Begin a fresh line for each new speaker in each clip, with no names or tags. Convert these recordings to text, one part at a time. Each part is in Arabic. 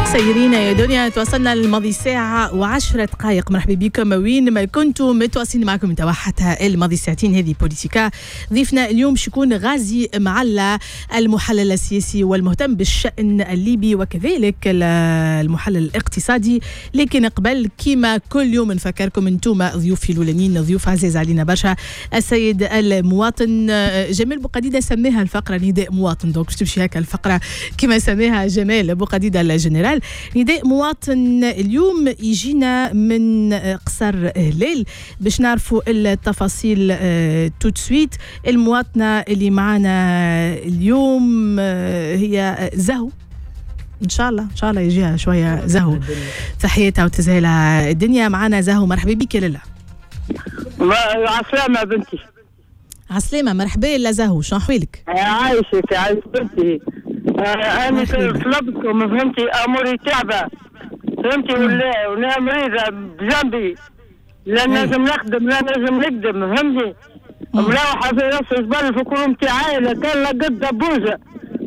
سيرين يا دنيا، توصلنا للماضي ساعة و10 دقائق. مرحبا بكم وين ما كنتم متواصلين معكم انت حتى الماضي ساعتين. هذه بوليتيكا. ضيفنا اليوم شكون غازي معلا، المحلل السياسي والمهتم بالشأن الليبي وكذلك المحلل الاقتصادي. لكن قبل كيما كل يوم نفكركم انتم ضيوفي الاولانيين ضيوف عزيز علينا برشا. السيد المواطن جمال بوقديدة سماها الفقرة نداء مواطن، دونك باش تمشي هكا الفقرة كما سماها جمال بوقديدة الجنرال. نداء مواطن اليوم يجينا من قصر هلال باش نعرفوا التفاصيل توت سويت. المواطنة اللي معنا اليوم هي زهو، ان شاء الله يجيها شويه زهو. تحياتها وتزهيلها الدنيا. معنا زهو، مرحبا بك يا لاله.
عسلامة بنتي.
عسلامة، مرحبا لا زهو، شنو احوالك؟
عايشك عايش بنتي. انا طلبتكم فهمتي، اموري تعبه فهمتي، ولا مريضه بجنبي، لا نجم نخدم لا نجم نقدم فهمتي. ملاوحه في راس الجبل في كرومتي عائله كان لقيت دبوزه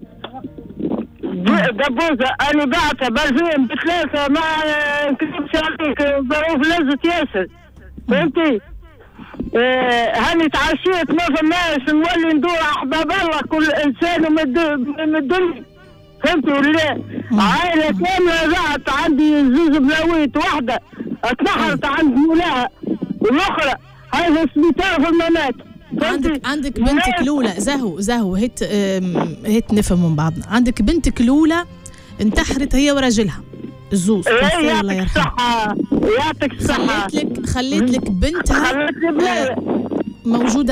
انا بعتها بلفين بثلاثه ما نكذبش عليك، ظروف لزت ياسر فهمتي. هاني تعشيت ما فماش نولي ندور احباب الله كل انسان من الدنيا فهمتي ولا. عائله كامله ضاعت عندي، زوز بلاويت واحده اتنحرت عند مولاها والاخرى هذا السبيطار في الممات.
عندك بنتك الاولى زهو هيت نفهم من بعضنا. عندك بنتك الاولى انتحرت هي وراجلها الزوز، الله يرحمها.
يعطيك الصحة.
خليت لك بنتها موجودة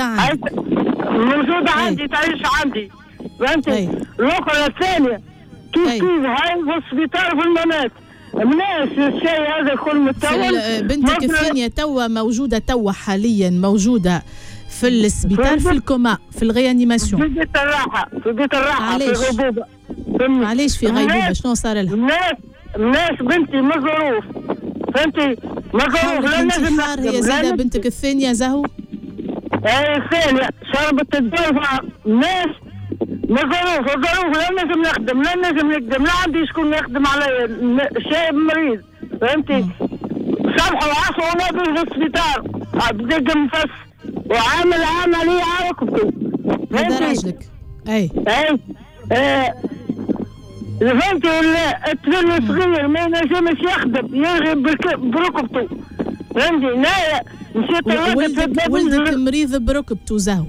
عندي تعيش عندي فهمتي. الأخرى الثانية كيف هاي في السبيطار في الممات. مناش الشيء هذا كل متطور.
بنتك الثانية توا موجودة، توا حاليا موجودة في السبيطار في الكوما في الغيانيماسيون
في بيت الراحة في غيبوبة.
علاش في غيبوبة؟ شنو صار لها؟
الناس بنتي مظروف فهمتي، مظروف لا نجم نخدم.
هي زادة بنتك الثانية زهو؟
الثانية شربت الدرفة. الناس مظروف لا نجم نخدم لا نجم نقدم، لا عندي شكون يخدم عليا، شايب مريض فهمتي. صبحوا وعصوا ونبي في السبيطار بدق نفس وعامل عملية على ركبته
هذا راجلك. اي
فهمتي ولا. الطفل الصغير ما ينجمش يخدم يرغب بركبته فهمتي. نايا مشيت
ولدك مريض بركبته زهو.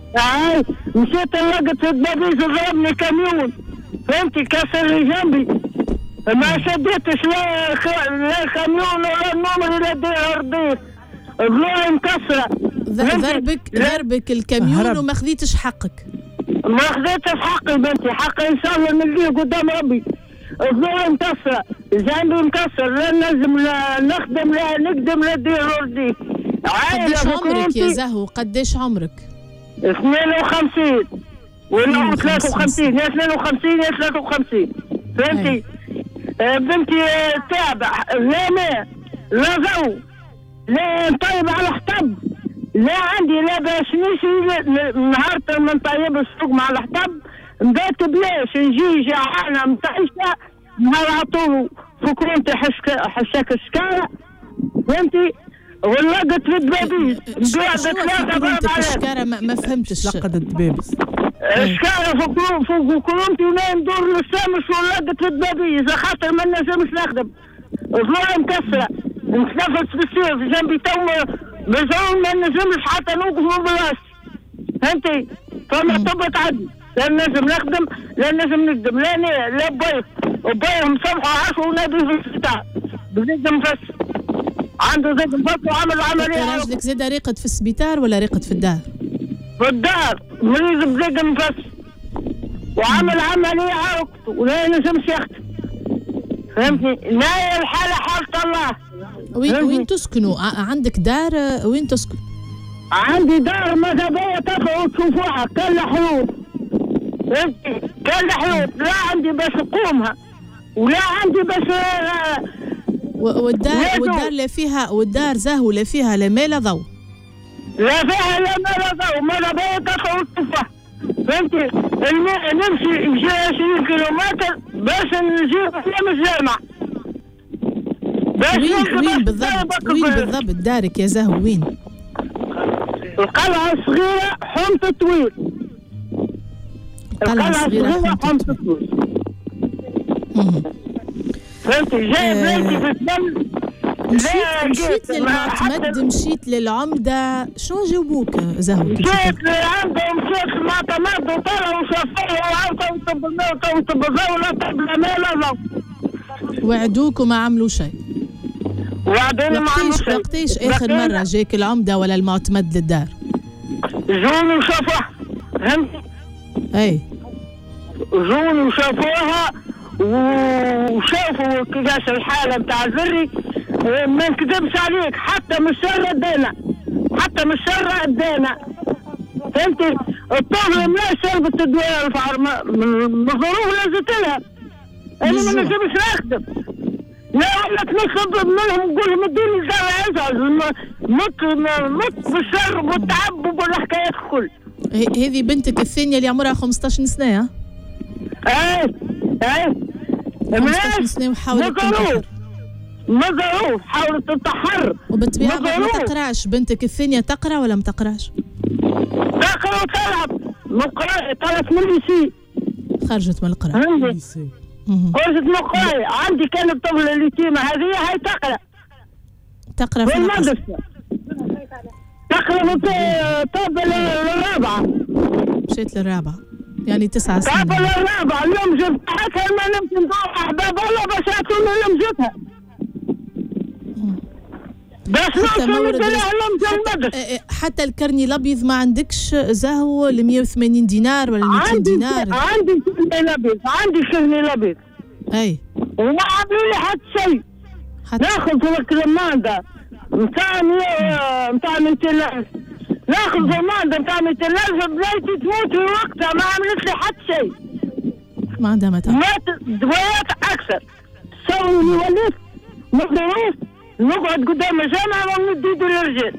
مشيت لقيت في الدبيز ضربني كاميون فهمتي، كسر لي جنبي ما شديتش لا كاميون ولا النمر ولا ضربيت ضلوعي مكسره.
ضربك الكاميون وما خذيتش حقك؟
ما خذيتش حقي بنتي، حقي ان شاء الله نلقيه قدام ربي. ضلوعي مكسره، جنبي مكسر، لا نجم لا نخدم لا نقدم لا ندير وردي.
قديش عمرك يا زهو؟ قديش عمرك؟
52 ولا 53 يا 52 يا 53 فهمتي. بنتي تابع لا ماء لا ضوء لا نطيب على حطب، لا عندي لا باش نمشي نهار ما نطيب السوق مع الحطب نبات بلاش نجي جعانه متعيشه نهار عطولو في كرونتي حشاك الشكاره فهمتي. ولقت في الدبابيس نبيع بثلاثة
الشكارة ما فهمتش.
لقد الدبابيس
الشكارة في كرونتي ونايم ندور للسامش ولقت في الدبابيس خاطر ما نجمش نخدم. ضلوعي مكسرة نتنفس بالسيف جنبي تو بزعوم ما نجمش حتى نوقف من بلاصتي فهمتي. فما طبت عندي لا نجم نخدم لا نجم نقدم لا بيض مصبحوا عاشوا ونادي في السبيطار بزيد نفس عنده زيد نفس وعملوا عملية.
راجلك زاد ريقد في السبيطار ولا ريقد في الدار؟
في الدار مريض بزيد نفس وعمل عملية على ركبته ولا نجمش يخدم فهمتني. لا الحالة حالة الله.
وين تسكنوا؟ عندك دار وين تسكن؟
عندي دار ماذا بيا تطلعوا تشوفوها كل حيوط فهمتي، كل حيوط لا عندي باش نقومها ولا عندي باش
والدار اللي فيها والدار زهو اللي فيها لا ماء لا ضوء.
لا فيها لا ماء لا ضوء، ماذا بيا تطلعوا تشوفوها فهمتي. نمشي 20 كيلومتر باش نجيب من الجامع
وين بالضبط دارك يا زهو وين؟
القلعة الصغيرة حومة الطويل.
القلعة الصغيرة حومة
الطويل. فهمتي؟ جايب ليلتي في الدم.
مشيت للمعتمد، مشيت للعمدة، شنو جاوبوك زهو؟
جيت للعمدة ومشيت للمعتمد وطلعوا وشافوه وعاودوا وطبزوا ولا طبلة ما
وعدوك وما عملوا شيء.
وعدوني ما عملوا شيء.
وقتاش آخر مرة جاك العمدة ولا المعتمد للدار؟
جوني وشافوها. فهمتي؟
أي
جوني وشافوها وشافوا كيفاش الحالة بتاع الفري. ما نكذبش عليك، حتى من الشر ادانا. فهمتي؟ الطفل ما شربت الدواء الفعر من ظروف لازت لها. انا ما نجمش نخدم. لا ولك نخدم منهم نقول لهم ادوني الدواء ازعج. مت بالشر والتعب والحكايات الكل.
هذه بنتك الثانية اللي عمرها 15 سنة؟
اي
15 سنة وحاولت تنتحر.
مظروف حاولت تنتحر.
وبالطبيعة ما تقراش. بنتك الثانية تقرا ولا ما تقراش؟
تقرا وتلعب. طلعت من الليسي.
خرجت من القراءة.
خرجت من القراية. عندي كانت طفلة اليتيمة هذه هاي تقرا في المدرسة. تقرا طب الرابعة.
مشيت للرابعة يعني 9 سنين.
طب الرابعة اليوم جبتها ما نمت ندور أحباب ولا بشاتهم اليوم جبتها.
حتى الكرني الابيض ما عندكش زهو ل 180 دينار ولا 200 دينار؟
عندي كرني الابيض.
اي
وما عملوا لي حتى شيء. ناخذ في الكرمانده نتاع 200,000. ناخذ في المانده نتاع 200,000. بنيتي تموت في وقتها ما عملت لي حتى شيء.
ما عندها متى.
مات دوايات اكثر. سوي وليت مظروف نقعد قدام الجامعة ونمد ايده للرجال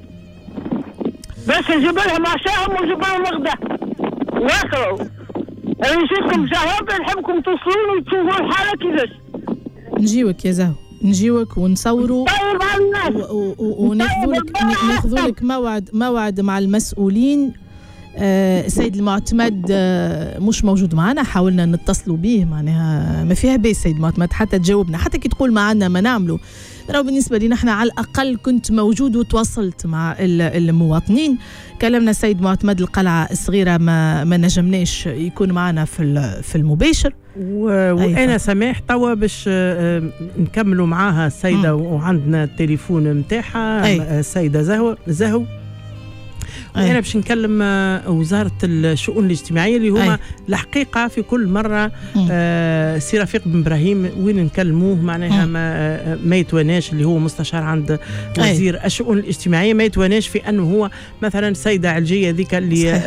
بس نجيب لهم عشاهم ونجيب لهم غدا واكلوا. انا نجيبكم جواب نحبكم توصلوني وتشوفوا الحالة كيفاش.
نجيوك يا زهو، نجيوك ونصوروا.
طيب على الناس.
وناخذوا لك موعد مع المسؤولين. سيد المعتمد مش موجود معنا، حاولنا نتصلوا به، معناها ما فيها بيس سيد المعتمد حتى تجاوبنا، حتى كي تقول معنا ما نعمله. راهو بالنسبة لنا احنا على الأقل كنت موجود وتواصلت مع المواطنين. كلمنا السيد معتمد القلعة الصغيرة ما نجمناش يكون معنا في المباشر.
وأنا سماح توا باش نكملوا معاها السيدة وعندنا التليفون متاعها السيدة زهو. أنا باش نكلم وزارة الشؤون الاجتماعية اللي هما الحقيقة في كل مرة سي رفيق بن إبراهيم وين نكلموه معناها ما يتواناش، اللي هو مستشار عند وزير الشؤون الاجتماعية، ما يتواناش في أنه هو مثلا السيدة علجية ذيك اللي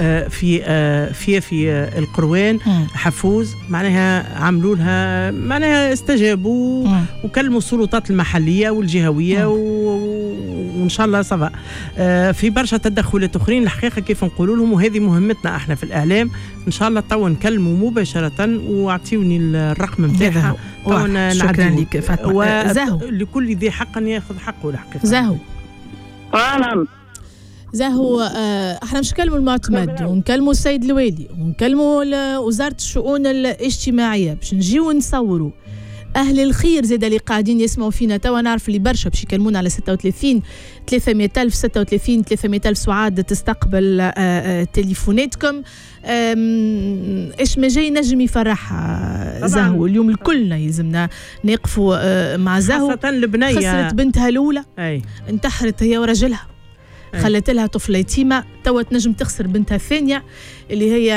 في القروان حفوز معناها عملوا لها معناها استجابوا وكلموا السلطات المحلية والجهوية وإن شاء الله صفا في برشا تدخلات أخرين. الحقيقة كيف نقولوا لهم، وهذه مهمتنا احنا في الإعلام، إن شاء الله توا نكلموا مباشرة واعطيوني الرقم نتاعها.
شكرا لك فاطمة. زهو
لكل ذي حق ياخذ حقه. الحقيقة
زهو احنا مش نكلموا المعتمد ونكلموا السيد الوالي ونكلموا وزارة الشؤون الاجتماعية باش نجيو نصوروا أهل الخير زاد اللي قاعدين يسمعوا فينا توا. نعرف اللي برشا باش يكلمونا على 36 300,000 36 300,000 سعاد تستقبل تليفوناتكم. إيش ما جاي نجم يفرحها زهو اليوم. الكلنا يلزمنا نقفوا مع زهو.
خاصة البنية
خسرت بنتها الأولى، انتحرت هي ورجلها، خلت لها طفلة يتيمة، توا تنجم تخسر بنتها الثانية اللي هي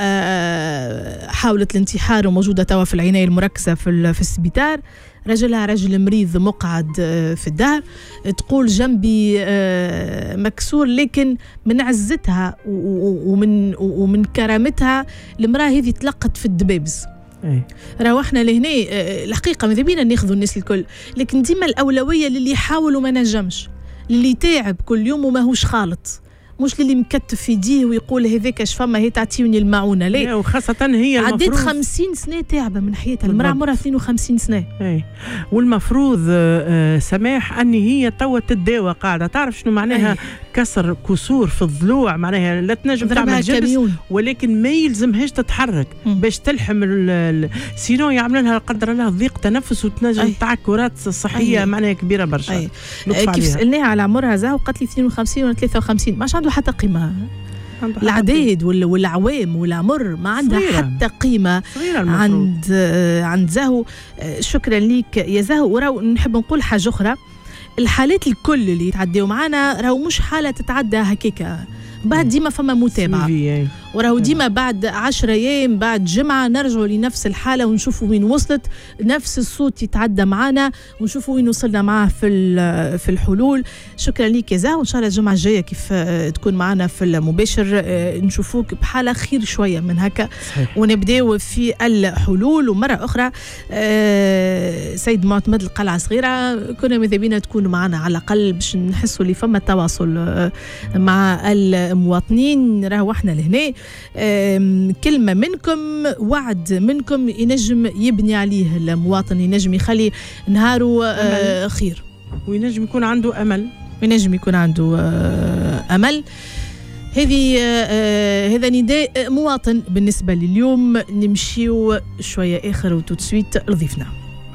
حاولت الانتحار وموجودة توا في العناية المركزة في السبيطار. رجلها رجل مريض مقعد في الدار، تقول جنبي مكسور، لكن من عزتها ومن كرامتها المرأة هذه تلقت في الدبابز. راهو احنا لهنا الحقيقة ماذا بينا ناخذوا الناس الكل، لكن ديما الأولوية للي يحاول وما نجمش، اللي تعب كل يوم وما هوش خالط مش للي مكتف في يديه ويقول هذاك اش فما هي تعطيوني المعونه، لا.
وخاصه هي
عديت 50 سنه تعبه من حياتها، المراه عمرها 52 سنه.
والمفروض سماح ان هي توا تداوى قاعده، تعرف شنو معناها كسر كسور في الضلوع، معناها لا تنجم تعمل جلس ولكن ما يلزمهاش تتحرك باش تلحم سينو يعمل لها قدر الله ضيق تنفس وتنجم تعكرات صحيه معناها كبيره برشا.
كيف سالناها على عمرها زاو قالت لي 52 ولا 53، ماش عنده حتى قيمه. العديد والعوام والعمر ما عندها حتى قيمه عند زهو. شكرا ليك يا زهو. وراو نحب نقول حاجه اخرى، الحالات الكل اللي يتعداو معنا راهو مش حاله تتعدى هكاكا، بعد ديما فما متابعه، وراهو ديما بعد 10 ايام بعد جمعه نرجعوا لنفس الحاله ونشوفوا وين وصلت، نفس الصوت يتعدى معنا ونشوفوا وين وصلنا معاه في الحلول. شكرا لك يا زهو، وان شاء الله الجمعه الجايه كيف تكون معنا في المباشر نشوفوك بحاله خير شويه من هكا ونبداو في الحلول. ومره اخرى سيد معتمد القلعه صغيره كنا ماذا بينا تكونوا معنا على الاقل باش نحسوا اللي فما تواصل مع المواطنين. راهو احنا لهنا كلمة منكم، وعد منكم ينجم يبني عليه المواطن، ينجم يخلي نهاره خير،
وينجم يكون عنده أمل،
ينجم يكون عنده أمل. هذا نداء مواطن بالنسبة لليوم. نمشيو شوية آخر وتوتسويت لضيفنا.